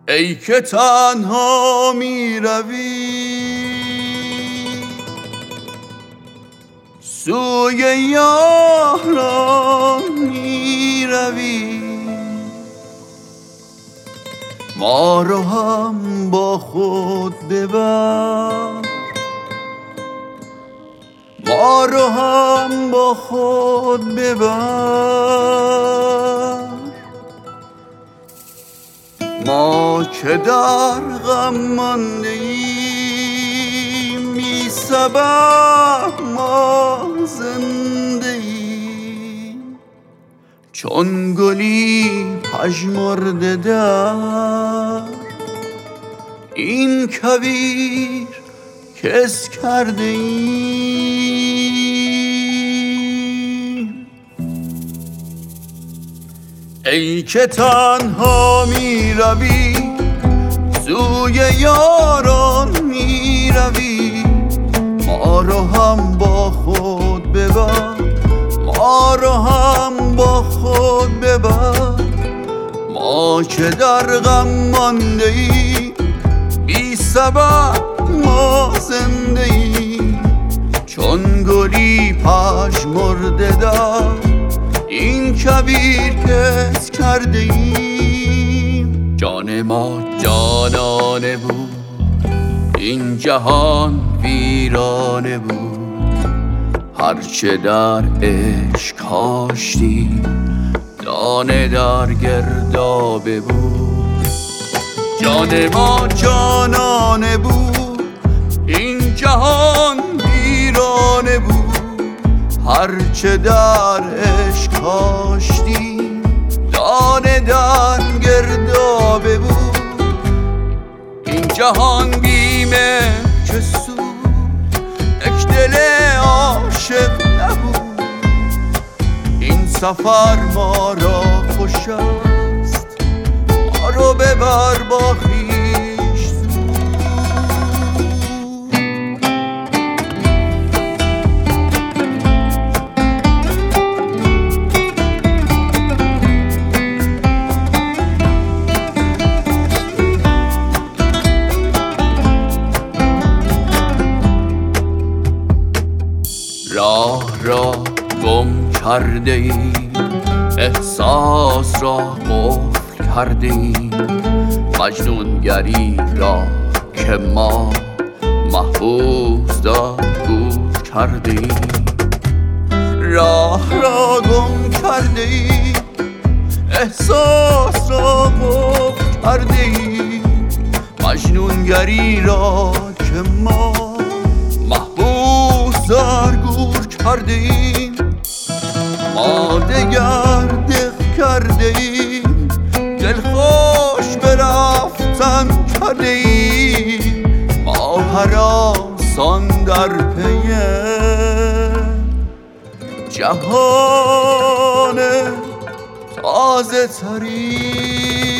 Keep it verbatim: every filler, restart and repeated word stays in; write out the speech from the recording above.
ای که تنها می روی سوی یاران می روی، ما رو هم با خود ببر، ما رو هم با خود ببر. ما که در غم مانده ایم بی سبب ما زنده ایم، چون گلی پژمرده در این کویر کس کرده ایم. ای که تنها می روی سوی یاران می روی، ما رو هم با خود ببر، ما رو هم با خود ببر. ما که در غم مانده ای بی سبب ما زنده ایم، چون گلی پژمرده در این کویر کس کرده ایم. جان ما جانانه بود، این جهان ویرانه بود، هرچه در عشق کاشتی دانه در گردابه بود. جان ما جانانه بود، این جهان ویرانه بود، هرچه در عشق کاشتی دانه در گردابه بود. این جهان بیمه که سود یک دل عاشق نبود، این سفر ما را خوش است، ما رو ببر با خویش زود. راه را گم کرده ایم، احساس را قفل کرده ایم، مجنونگری را که ما محبوس دارگور کرده ایم. راه را گم کرده ایم، احساس را قفل کرده ایم، مجنونگری را که ما محبوس دارگور کرده ایم. ما دگر دق کرده ایم، دلخوش به رفتن کرده ایم، ما هراسان در پی جهان تازه ترین.